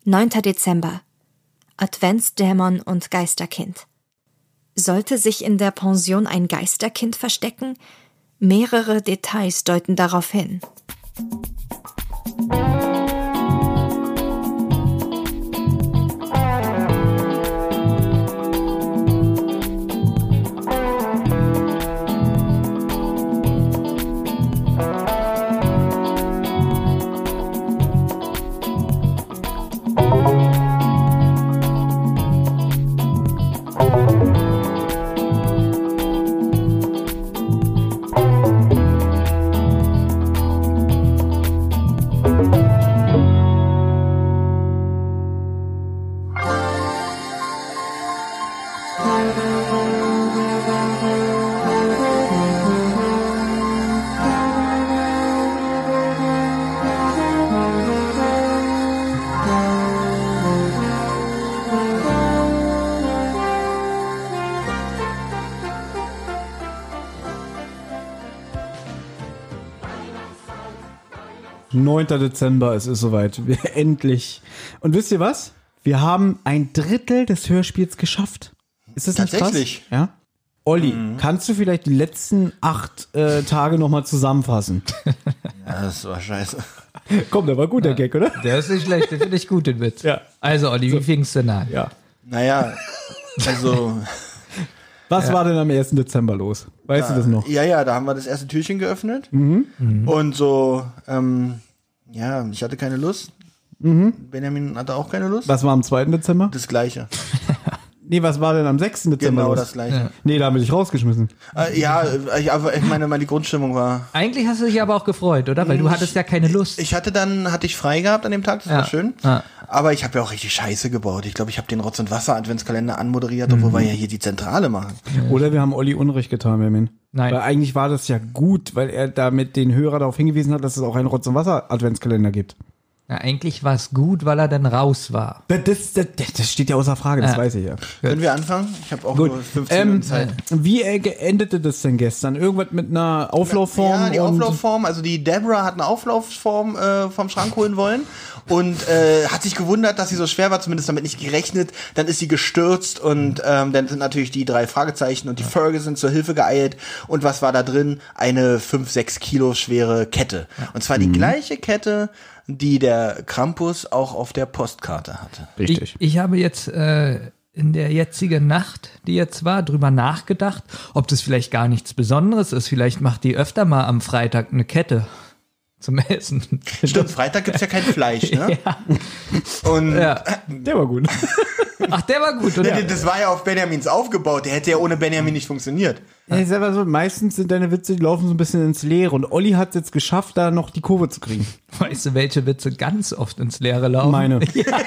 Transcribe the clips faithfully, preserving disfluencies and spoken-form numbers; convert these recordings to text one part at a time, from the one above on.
neunter Dezember. Adventsdämon und Geisterkind. Sollte sich in der Pension ein Geisterkind verstecken? Mehrere Details deuten darauf hin. neunter Dezember, es ist soweit. Wir endlich. Und wisst ihr was? Wir haben ein Drittel des Hörspiels geschafft. Ist das nicht krass? Tatsächlich? Ja. Olli, mhm. kannst du vielleicht die letzten acht äh, Tage nochmal zusammenfassen? Ja, das war scheiße. Komm, der war gut, der Gag, oder? Der ist nicht schlecht, den finde ich gut, den Witz. Ja. Also, Olli, wie fing's denn an? Ja. Naja, also... Was ja. war denn am ersten Dezember los? Weißt da, du das noch? Ja, ja, da haben wir das erste Türchen geöffnet. Mhm. Mhm. Und so, ähm, ja, ich hatte keine Lust. Mhm. Benjamin hatte auch keine Lust. Was war am zweiten Dezember? Das Gleiche. Nee, was war denn am sechsten Dezember Genau los? das Gleiche. Ja. Nee, da haben wir dich rausgeschmissen. Äh, ja, ich, aber ich meine, meine Grundstimmung war... Eigentlich hast du dich aber auch gefreut, oder? Weil du hattest ja keine Lust. Ich hatte dann, hatte ich frei gehabt an dem Tag, das ja. war schön. Ja. Aber ich habe ja auch richtig Scheiße gebaut. Ich glaube, ich habe den Rotz- und Wasser-Adventskalender anmoderiert, obwohl mhm. wir ja hier die Zentrale machen. Oder wir haben Olli Unrecht getan, Benjamin. Nein. Weil eigentlich war das ja gut, weil er damit den Hörer darauf hingewiesen hat, dass es auch einen Rotz- und Wasser-Adventskalender gibt. Ja, eigentlich war es gut, weil er dann raus war. Das, das, das steht ja außer Frage, das ja. weiß ich ja. Können wir anfangen? Ich habe auch gut. nur fünfzehn ähm, Minuten Zeit. Wie endete das denn gestern? Irgendwas mit einer Auflaufform? Ja, die und Auflaufform, also die Deborah hat eine Auflaufform äh, vom Schrank holen wollen und äh, hat sich gewundert, dass sie so schwer war, zumindest damit nicht gerechnet. Dann ist sie gestürzt und ähm, dann sind natürlich die drei Fragezeichen und die Ferguson zur Hilfe geeilt. Und was war da drin? Eine fünf, sechs Kilo schwere Kette. Und zwar die mhm. gleiche Kette, die der Krampus auch auf der Postkarte hatte. Richtig. Ich, ich habe jetzt äh, in der jetzigen Nacht, die jetzt war, drüber nachgedacht, ob das vielleicht gar nichts Besonderes ist. Vielleicht macht die öfter mal am Freitag eine Kette zum Essen. Stimmt, Freitag gibt's ja kein Fleisch, ne? Ja. Und ja. Der war gut. Ach, der war gut, oder? Das war ja auf Benjamins aufgebaut. Der hätte ja ohne Benjamin nicht funktioniert. Ja, ich sag mal so, meistens sind deine Witze, die laufen so ein bisschen ins Leere. Und Olli hat es jetzt geschafft, da noch die Kurve zu kriegen. Weißt du, welche Witze ganz oft ins Leere laufen? Meine.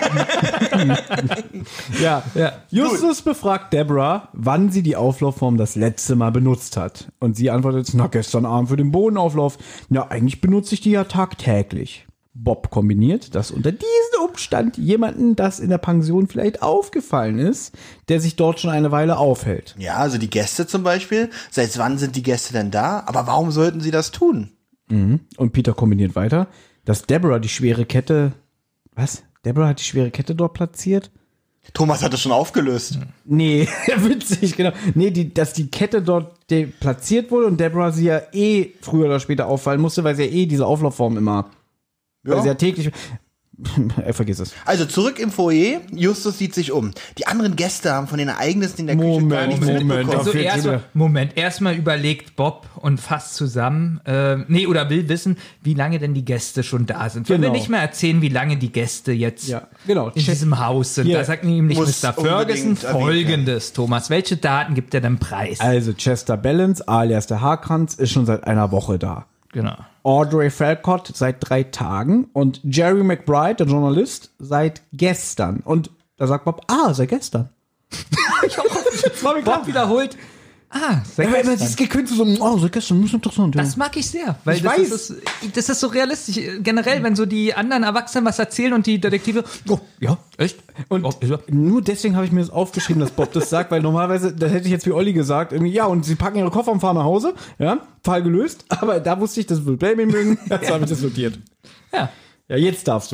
ja. ja. Justus Gut. befragt Deborah, wann sie die Auflaufform das letzte Mal benutzt hat. Und sie antwortet, na, gestern Abend für den Bodenauflauf. Ja, eigentlich benutze ich die ja tagtäglich. Bob kombiniert, dass unter diesem Umstand jemanden das in der Pension vielleicht aufgefallen ist, der sich dort schon eine Weile aufhält. Ja, also die Gäste zum Beispiel. Seit wann sind die Gäste denn da? Aber warum sollten sie das tun? Mhm. Und Peter kombiniert weiter, dass Deborah die schwere Kette, was? Deborah hat die schwere Kette dort platziert? Thomas hat es schon aufgelöst. Nee, witzig, genau. Nee, die, dass die Kette dort platziert wurde und Deborah sie ja eh früher oder später auffallen musste, weil sie ja eh diese Auflaufform immer Ja. Weil sie ja täglich... er vergiss es. Also zurück im Foyer, Justus sieht sich um. Die anderen Gäste haben von den Ereignissen in der Moment, Küche gar nichts Moment, mitbekommen. Also erstmal, Moment, erstmal überlegt Bob und fasst zusammen, äh, nee, oder will wissen, wie lange denn die Gäste schon da sind. Wollen Genau. wir nicht mehr erzählen, wie lange die Gäste jetzt ja, genau. in diesem Haus sind. Hier Da sagt nämlich muss Mister Ferguson unbedingt erwähnt Folgendes, Thomas. Welche Daten gibt er denn preis? Also Chester Balance, alias der Haarkranz, ist schon seit einer Woche da. Genau. Audrey Falcott seit drei Tagen und Jerry McBride, der Journalist, seit gestern. Und da sagt Bob, ah, seit gestern. ich hab Bob, Bob wiederholt, ah, seit ja, gestern. Das ist gekünstelt so, oh, seit gestern, das ist interessant. Ja. Das mag ich sehr, weil ich das, weiß. Ist, das ist so realistisch. Generell, wenn so die anderen Erwachsenen was erzählen und die Detektive, oh, ja, echt? Und oh, ja. nur deswegen habe ich mir das aufgeschrieben, dass Bob das sagt, weil normalerweise, das hätte ich jetzt wie Olli gesagt, irgendwie, ja, und sie packen ihre Koffer und fahren nach Hause, ja, Fall gelöst, aber da wusste ich, das will Baby mögen, jetzt habe ich das notiert. Ja. Ja, jetzt darfst du.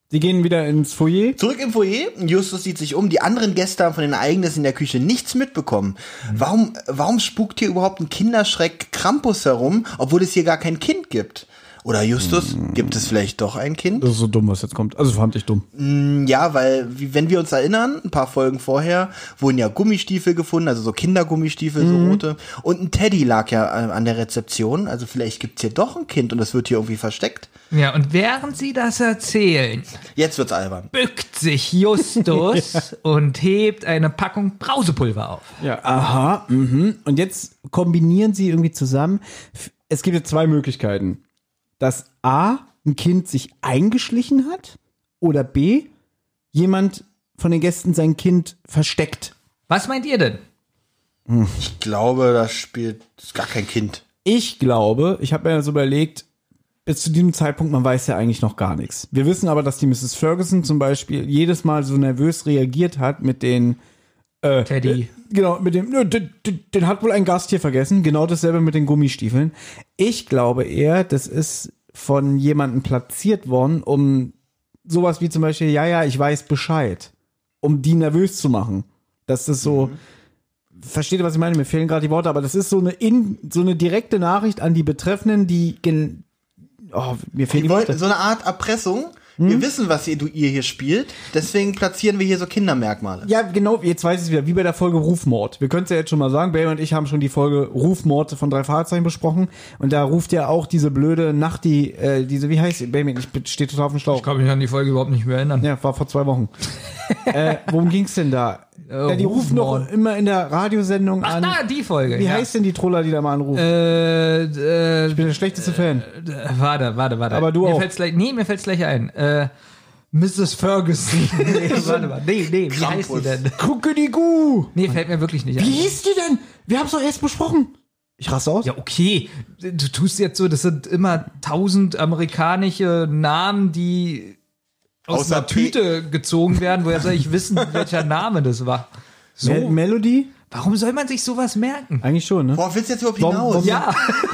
Sie gehen wieder ins Foyer. Zurück im Foyer, Justus sieht sich um, die anderen Gäste haben von den Ereignissen in der Küche nichts mitbekommen. Mhm. Warum, warum spukt hier überhaupt ein Kinderschreck Krampus herum, obwohl es hier gar kein Kind gibt? Oder Justus, mhm. gibt es vielleicht doch ein Kind? Das ist so dumm, was jetzt kommt. Also fand ich dumm. Ja, weil, wie, wenn wir uns erinnern, ein paar Folgen vorher wurden ja Gummistiefel gefunden, also so Kindergummistiefel, mhm. so rote. Und ein Teddy lag ja an der Rezeption, also vielleicht gibt's hier doch ein Kind und es wird hier irgendwie versteckt. Ja, und während sie das erzählen, jetzt wird's albern, bückt sich Justus ja. und hebt eine Packung Brausepulver auf. Ja, aha, mhm. Und jetzt kombinieren sie irgendwie zusammen. Es gibt jetzt zwei Möglichkeiten. Dass A, ein Kind sich eingeschlichen hat oder B, jemand von den Gästen sein Kind versteckt. Was meint ihr denn? Hm. Ich glaube, das spielt gar kein Kind. Ich glaube, ich habe mir das überlegt, bis zu diesem Zeitpunkt, man weiß ja eigentlich noch gar nichts. Wir wissen aber, dass die Misses Ferguson zum Beispiel jedes Mal so nervös reagiert hat mit den äh, Teddy. Äh, genau, mit dem, den, den, den hat wohl ein Gast hier vergessen. Genau dasselbe mit den Gummistiefeln. Ich glaube eher, das ist von jemandem platziert worden, um sowas wie zum Beispiel, ja, ja, ich weiß Bescheid, um die nervös zu machen. Das ist so, mhm. versteht ihr, was ich meine? Mir fehlen gerade die Worte, aber das ist so eine in, so eine direkte Nachricht an die Betreffenden, die, gen, oh, mir fehlen die, die Worte. So eine Art Erpressung. Hm? Wir wissen, was ihr, ihr hier spielt, deswegen platzieren wir hier so Kindermerkmale. Ja, genau, jetzt weiß ich es wieder, wie bei der Folge Rufmord. Wir können es ja jetzt schon mal sagen, Baby und ich haben schon die Folge Rufmord von drei Fahrzeichen besprochen und da ruft ja auch diese blöde Nacht, die, äh, diese, wie heißt sie? Baby, ich stehe total auf dem Schlauch. Ich kann mich an die Folge überhaupt nicht mehr erinnern. Ja, war vor zwei Wochen. äh, worum ging's denn da? Äh, ja, die rufen doch immer in der Radiosendung Ach, an. Ach, da, die Folge. Wie ja. heißt denn die Troller, die da mal anrufen? Äh, äh, ich bin der schlechteste äh, Fan. Äh, warte, warte, warte. Aber du mir auch. Fällt's gleich, nee, mir fällt's gleich ein. Äh, Misses Ferguson. Nee, warte mal. Nee, nee, wie Krampus. Heißt die denn? Kuckudigu. Nee, fällt mir wirklich nicht ein. Wie hieß die denn? Wir haben's doch erst besprochen. Ich raste aus. Ja, okay. Du tust jetzt so, das sind immer tausend amerikanische Namen, die aus Außer einer Tüte P- gezogen werden. Woher soll ich wissen, welcher Name das war? So. Mel- Melody? Warum soll man sich sowas merken? Eigentlich schon, ne? Worauf willst du jetzt überhaupt hinaus? Warum, warum ja.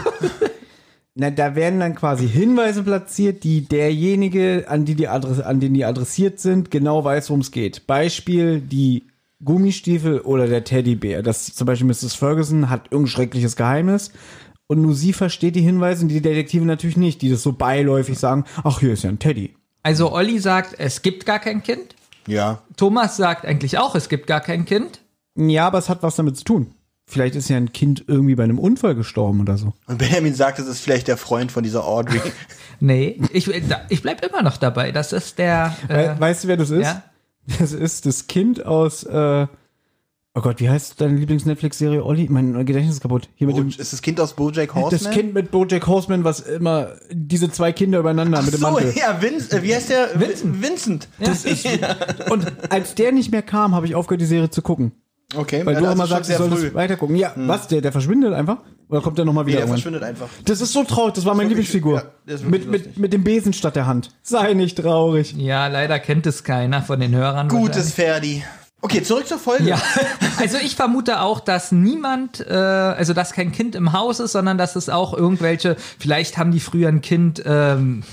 Na, da werden dann quasi Hinweise platziert, die derjenige, an, die die Adresse, an den die adressiert sind, genau weiß, worum es geht. Beispiel die Gummistiefel oder der Teddybär. Das zum Beispiel Misses Ferguson hat irgendein schreckliches Geheimnis und nur sie versteht die Hinweise und die Detektive natürlich nicht, die das so beiläufig sagen, ach, hier ist ja ein Teddy. Also Olli sagt, es gibt gar kein Kind. Ja. Thomas sagt eigentlich auch, es gibt gar kein Kind. Ja, aber es hat was damit zu tun. Vielleicht ist ja ein Kind irgendwie bei einem Unfall gestorben oder so. Und Benjamin sagt, es ist vielleicht der Freund von dieser Audrey. Nee, ich, ich bleib immer noch dabei. Das ist der... Äh, weißt du, wer das ist? Ja? Das ist das Kind aus... Äh, oh Gott, wie heißt deine Lieblings-Netflix-Serie, Olli? Mein Gedächtnis ist kaputt. Hier mit Bo- dem, ist das Kind aus BoJack Horseman? das Kind mit BoJack Horseman, was immer diese zwei Kinder übereinander Ach mit dem so, Mantel. ja, Vince, äh, wie heißt der? Vincent. Vincent. Das ist, und als der nicht mehr kam, habe ich aufgehört, die Serie zu gucken. Okay, Weil ja, du das immer ist schon sagst, ich sehr soll früh. das weiter gucken. Ja, hm. was? Der, der verschwindet einfach? Oder kommt der nochmal Nee, wieder? der irgendwann? verschwindet einfach. Das ist so traurig, das war meine wirklich- Lieblingsfigur. ja, der ist wirklich mit, mit, lustig. mit dem Besen statt der Hand. Sei nicht traurig. Ja, leider kennt es keiner von den Hörern. Gutes Ferdi. Okay, zurück zur Folge. Ja, also ich vermute auch, dass niemand, äh, also dass kein Kind im Haus ist, sondern dass es auch irgendwelche, vielleicht haben die früher ein Kind, ähm,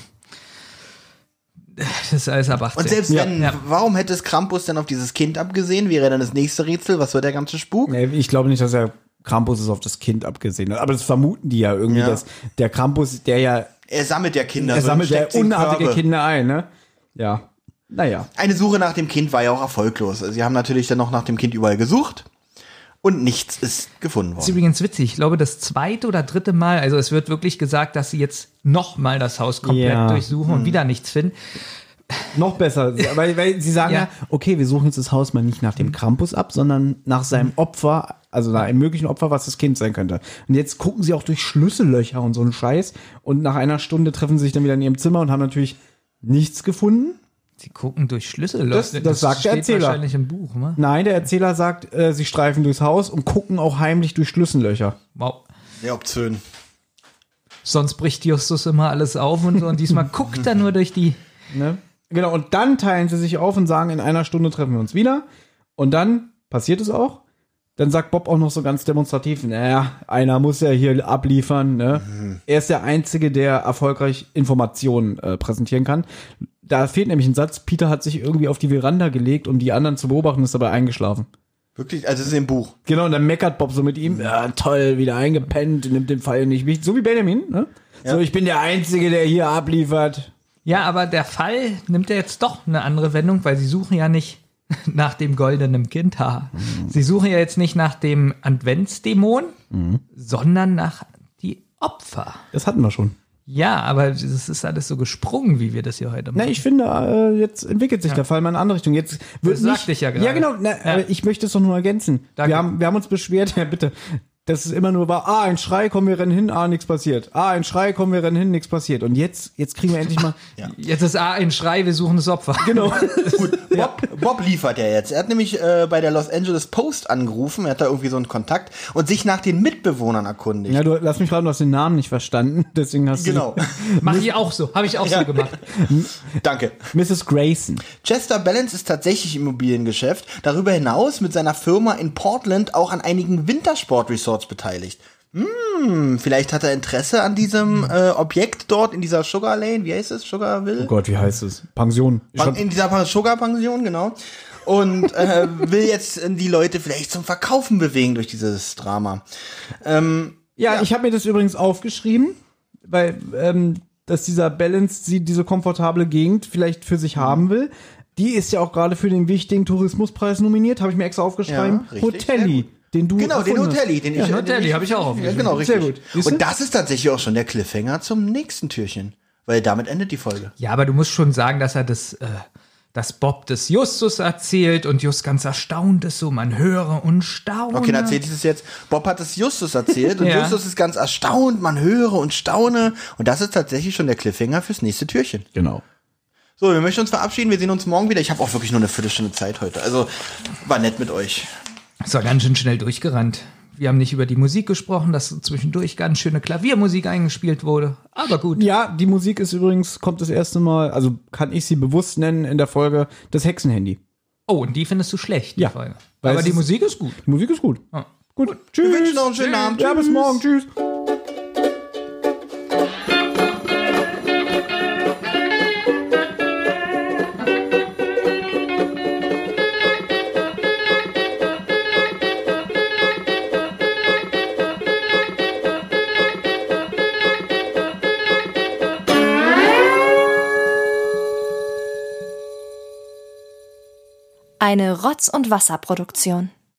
das ist alles ab achtzehn. Und selbst Ja. wenn, Ja. warum hätte es Krampus denn auf dieses Kind abgesehen? Wäre dann das nächste Rätsel? Was wird der ganze Spuk? Nee, ich glaube nicht, dass der Krampus es auf das Kind abgesehen hat. Aber das vermuten die ja irgendwie, Ja. dass der Krampus, der ja, Er sammelt ja Kinder. er so sammelt ja steckt sie in unartige Körbe. Kinder ein, ne? Ja. Naja. Eine Suche nach dem Kind war ja auch erfolglos. Sie haben natürlich dann noch nach dem Kind überall gesucht und nichts ist gefunden Das ist worden. übrigens witzig. Ich glaube, das zweite oder dritte Mal, also es wird wirklich gesagt, dass sie jetzt nochmal das Haus komplett Ja. durchsuchen und wieder nichts finden. Noch besser, weil, weil sie sagen ja. Ja. okay, wir suchen jetzt das Haus mal nicht nach dem Krampus ab, sondern nach seinem Opfer, also nach einem möglichen Opfer, was das Kind sein könnte. Und jetzt gucken sie auch durch Schlüssellöcher und so einen Scheiß und nach einer Stunde treffen sie sich dann wieder in ihrem Zimmer und haben natürlich nichts gefunden. Sie gucken durch Schlüsselloch. Das- das sagt der steht Erzähler. wahrscheinlich im Buch, ne? Nein, der Erzähler sagt, äh, sie streifen durchs Haus und gucken auch heimlich durch Schlüssellöcher. Wow. Sehr obszön. Sonst bricht Justus immer alles auf und so. Und diesmal guckt er nur durch die. Ne? Genau, und dann teilen sie sich auf und sagen, in einer Stunde treffen wir uns wieder. Und dann passiert es auch. Dann sagt Bob auch noch so ganz demonstrativ, naja, einer muss ja hier abliefern. Ne? Mhm. Er ist der Einzige, der erfolgreich Informationen äh, präsentieren kann. Da fehlt nämlich ein Satz, Peter hat sich irgendwie auf die Veranda gelegt, um die anderen zu beobachten, ist dabei eingeschlafen. Wirklich? Also das ist im Buch. Genau, und dann meckert Bob so mit ihm, ja toll, wieder eingepennt, nimmt den Fall nicht wichtig. So wie Benjamin, ne? Ja. So, ich bin der Einzige, der hier abliefert. Ja, aber der Fall nimmt ja jetzt doch eine andere Wendung, weil sie suchen ja nicht nach dem goldenen Kind. Mhm. Sie suchen ja jetzt nicht nach dem Adventsdämon, mhm. sondern nach die Opfer. Das hatten wir schon. Ja, aber das ist alles so gesprungen, wie wir das hier heute machen. Na, ich finde, äh, jetzt entwickelt sich ja. der Fall mal in eine andere Richtung. Jetzt wird das sagte ich ja gerade. Ja, genau. Na, ja. Aber ich möchte es doch nur ergänzen. Danke. Wir haben, wir haben uns beschwert, ja bitte, dass es immer nur war, ah, ein Schrei, kommen wir rennen hin, ah, nichts passiert. Ah, ein Schrei, kommen wir rennen hin, nichts passiert. Und jetzt, jetzt kriegen wir endlich mal... Ja. Jetzt ist A ein Schrei, wir suchen das Opfer. Genau. Gut, Bob, Bob liefert ja jetzt. Er hat nämlich äh, bei der Los Angeles Post angerufen, er hat da irgendwie so einen Kontakt und sich nach den Mitbewohnern erkundigt. Ja, du lass mich raten, du hast den Namen nicht verstanden, deswegen hast genau. du... Genau. Mach ich auch so, habe ich auch ja. so gemacht. Danke. Misses Grayson. Chester Balance ist tatsächlich im Immobiliengeschäft, darüber hinaus mit seiner Firma in Portland auch an einigen Wintersportresorts beteiligt. Hm, vielleicht hat er Interesse an diesem äh, Objekt dort in dieser Sugar Lane. Wie heißt es? Sugarville? Oh Gott, wie heißt es? Pension. Pan- in dieser Sugar-Pension, genau. Und äh, will jetzt die Leute vielleicht zum Verkaufen bewegen durch dieses Drama. Ähm, ja, ja, ich habe mir das übrigens aufgeschrieben, weil ähm, dass dieser Balance sie diese komfortable Gegend vielleicht für sich mhm. haben will. Die ist ja auch gerade für den wichtigen Tourismuspreis nominiert, habe ich mir extra aufgeschrieben. Ja, Hotelli. Den du genau, den Hotelli, den ja, ich Hotelli habe ich auch aufgeschrieben. Ja, genau, richtig. Sehr gut. Siehst du? Und das ist tatsächlich auch schon der Cliffhanger zum nächsten Türchen, weil damit endet die Folge. Ja, aber du musst schon sagen, dass er das, äh, dass Bob das Justus erzählt und Just ganz erstaunt ist, so man höre und staune. Okay, dann erzählt es jetzt. Bob hat es Justus erzählt und ja. Justus ist ganz erstaunt, man höre und staune und das ist tatsächlich schon der Cliffhanger fürs nächste Türchen. Genau. So, wir möchten uns verabschieden, wir sehen uns morgen wieder. Ich habe auch wirklich nur eine Viertelstunde Zeit heute, also war nett mit euch. Es war ganz schön schnell durchgerannt. Wir haben nicht über die Musik gesprochen, dass zwischendurch ganz schöne Klaviermusik eingespielt wurde. Aber gut. Ja, die Musik ist übrigens, kommt das erste Mal, also kann ich sie bewusst nennen in der Folge, das Hexenhandy. Oh, und die findest du schlecht, die ja, Folge. Weil aber die Musik ist gut. Die Musik ist gut. Ja. Gut. gut. Tschüss. Wir wünschen noch einen schönen Abend. Ja, bis morgen. Tschüss. Eine Rotz- und Wasserproduktion.